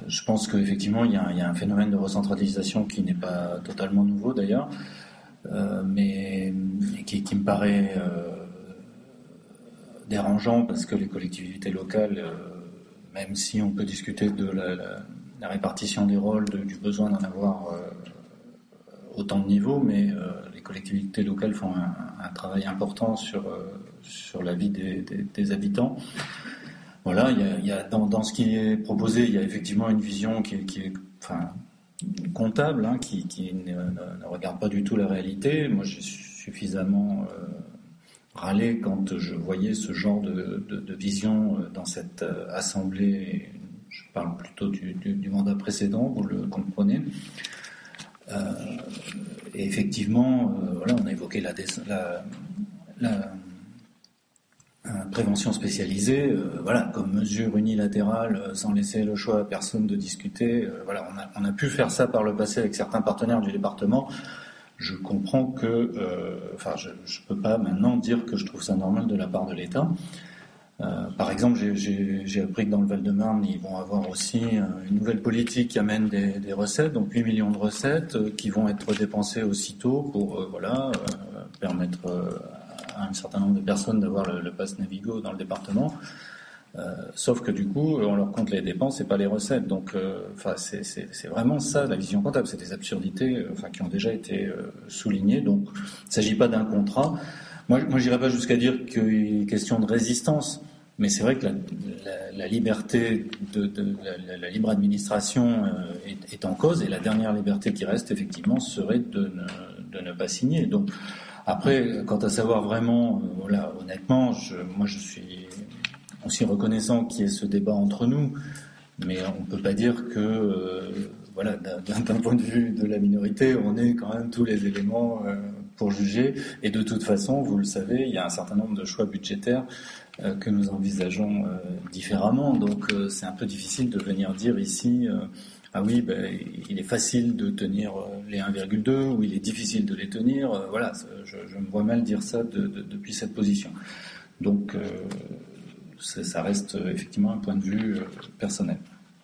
Je pense qu'effectivement, il y a un phénomène de recentralisation qui n'est pas totalement nouveau d'ailleurs, mais qui me paraît dérangeant parce que les collectivités locales, même si on peut discuter de la répartition des rôles, du besoin d'en avoir autant de niveaux, mais les collectivités locales font un travail important sur la vie des habitants. Voilà, il y a dans ce qui est proposé, il y a effectivement une vision qui est comptable, hein, qui ne regarde pas du tout la réalité. Moi, j'ai suffisamment râlé quand je voyais ce genre de vision dans cette assemblée. Je parle plutôt du mandat précédent, vous le comprenez. Et effectivement, voilà, on a évoqué la prévention spécialisée, voilà, comme mesure unilatérale, sans laisser le choix à personne de discuter. Voilà, on a pu faire ça par le passé avec certains partenaires du département. Je comprends que, je peux pas maintenant dire que je trouve ça normal de la part de l'État. Par exemple, j'ai appris que dans le Val-de-Marne, ils vont avoir aussi une nouvelle politique qui amène des recettes, donc 8 millions de recettes qui vont être dépensées aussitôt pour permettre à un certain nombre de personnes d'avoir le pass Navigo dans le département. Sauf que du coup, on leur compte les dépenses et pas les recettes. Donc, c'est vraiment ça la vision comptable. C'est des absurdités, qui ont déjà été soulignées. Donc, il ne s'agit pas d'un contrat. Moi, j'irais pas jusqu'à dire qu'il est question de résistance, mais c'est vrai que la liberté la libre administration est en cause, et la dernière liberté qui reste, effectivement, serait de ne pas signer. Donc, après, quant à savoir vraiment, honnêtement, moi, je suis aussi reconnaissant qu'il y ait ce débat entre nous, mais on ne peut pas dire que, d'un point de vue de la minorité, on ait quand même tous les éléments pour juger. Et de toute façon, vous le savez, il y a un certain nombre de choix budgétaires que nous envisageons différemment. Donc, c'est un peu difficile de venir dire ici, il est facile de tenir les 1,2 ou il est difficile de les tenir. Je me vois mal dire ça depuis cette position. Donc, ça reste effectivement un point de vue personnel.